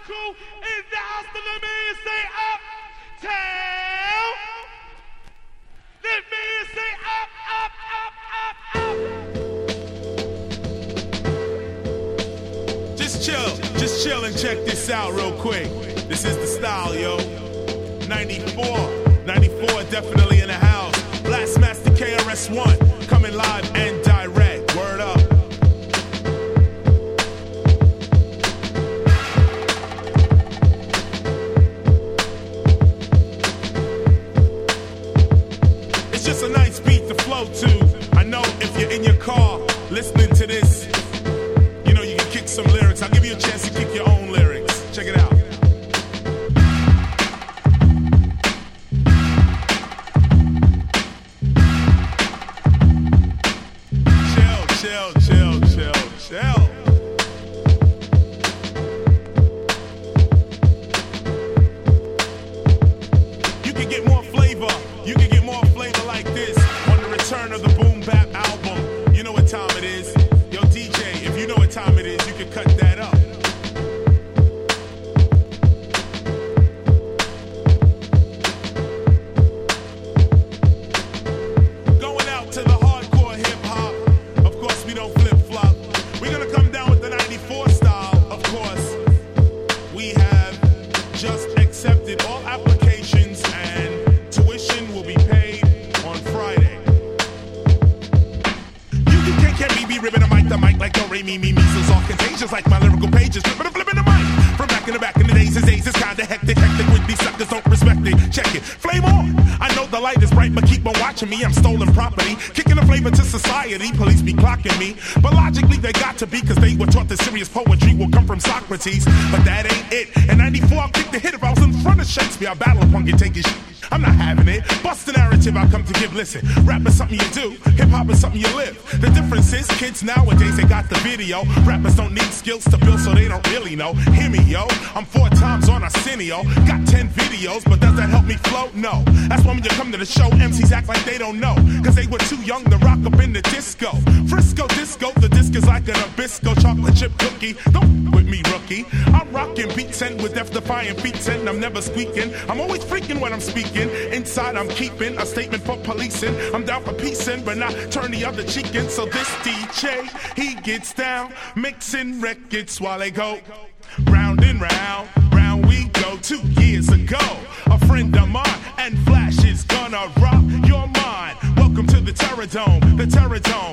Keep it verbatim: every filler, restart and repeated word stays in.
crew in the house to let me say uptown. Let me say up, up, up, up, up. Just chill, just chill and check this out real quick. This is the style, yo. ninety-four, ninety-four definitely in the house. Blastmaster K R S One coming live and direct. Word up. It's just a nice beat to flow to. I know if you're in your car listening to this, you know you can kick some lyrics. I'll give you a chance to kick your own lyrics. Check it out. Chill, chill, chill, chill. You can get more flavor. You can get more flavor like this on the return of the Boom Bap album. You know what time it is. Yo, D J, if you know what time it is, you can cut that up. Going out to the hardcore hip-hop. Of course, we don't flip-flop. We're gonna come down with the ninety-four style, of course. We have just accepted all applications and tuition will be paid on Friday. You, you can't, can't be, be ribbing the mic, the mic like don't me, me, measles, all contagious like my lyrical pages. But I'm flipping the mic. From back in the back in the days, his days is kinda hectic, hectic with these suckers don't respect it. Check it, flame on. I know the light is bright, but keep on watching me. I'm stolen property, kicking the flavor to society. Police be clocking me, but logically they got to be, cause they were taught that serious poetry will come from Socrates. But that ain't it. In ninety-four, I'll kick the hit. If I was in front of Shakespeare, I'll battle punk and take his shit. I'm not having it. Bust the narrative I come to give. Listen, rap is something you do, hip hop is something you live. The difference is, kids nowadays, they got the video. Rappers don't need skills to build, so they don't really know. Hear me, yo. I'm four times on Arsenio. Got ten videos, but does that help me flow? No. That's why when you come to the show, M Cs act like they don't know. Cause they were too young to rock up in the disco. Frisco disco, the disc is like an Nabisco chocolate chip cookie. Don't with me, rookie. I'm rocking beats and with death-defying beats and I'm never squeaking. I'm always freaking when I'm speaking. Inside I'm keeping a statement for policing. I'm down for peacing, but not turn the other cheek in. So this D J, he gets down, mixing records while they go round and round, round we go. Two years ago, a friend of mine and Flash is gonna rock your mind. Welcome to the Terror Dome, the Terror Dome.